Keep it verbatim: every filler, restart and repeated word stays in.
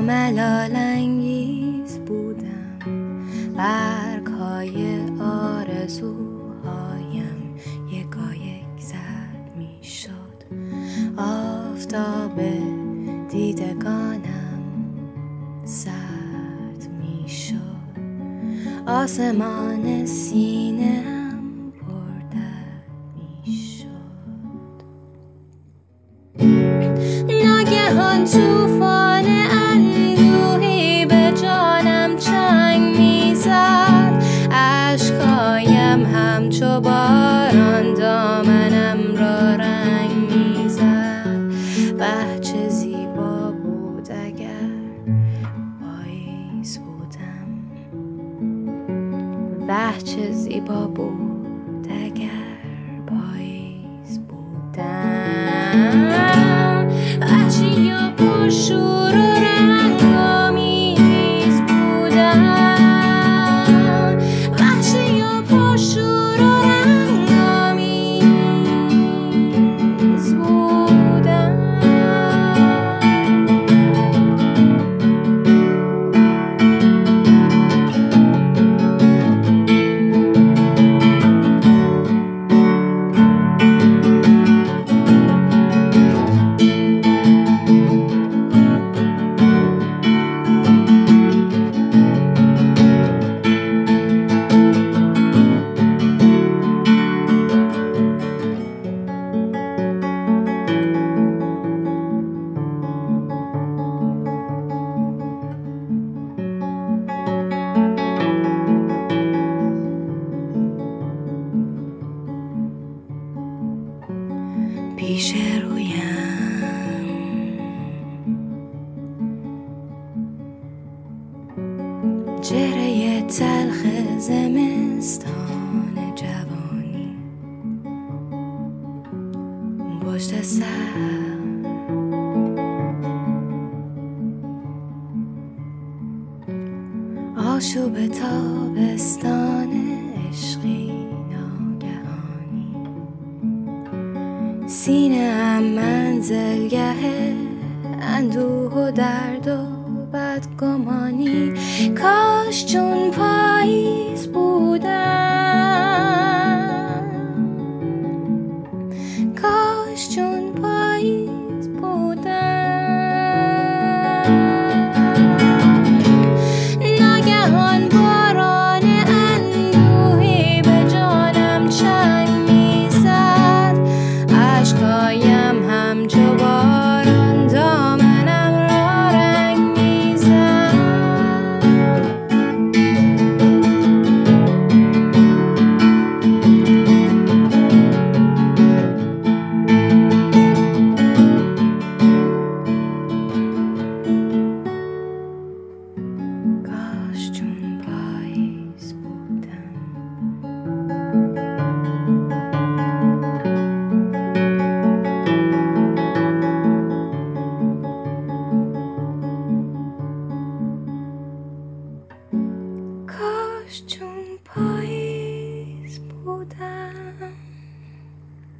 ملال انگیز بودم، برگ‌های آرزوهایم یکایک زرد می شد، آفتاب دیدگانم سرد می شد، آسمان سینه‌ام پردرد می شد. ناگهان طوفان اندوهی به جانم چنگ می‌زد، اشک‌هایم همچو باران دامنم را رنگ می‌زد. وه چه زیبا بود اگر پاییز بودم، وه چه زیبا بود اگر پاییز بودم. وحشی و پرشور و رنگ‌آمیز بودم، وحشی و پرشور و رنگ‌آمیز بودم. پیش رویم چهره تلخ زمستان جوانی، پشت سر آشوب تابستان عشقی ناگهانی، سینه‌ام منزلگه اندوه و درد و بدگمانی. کاش چون پاییز بودم، کاش چون پاییز بودم. ناگهان باران اندوهی به جانم چنگ می‌زد، اشک‌هایم همچو باران دامنم را رنگ می‌زد. کاش چون پاییز بودم. کاش چون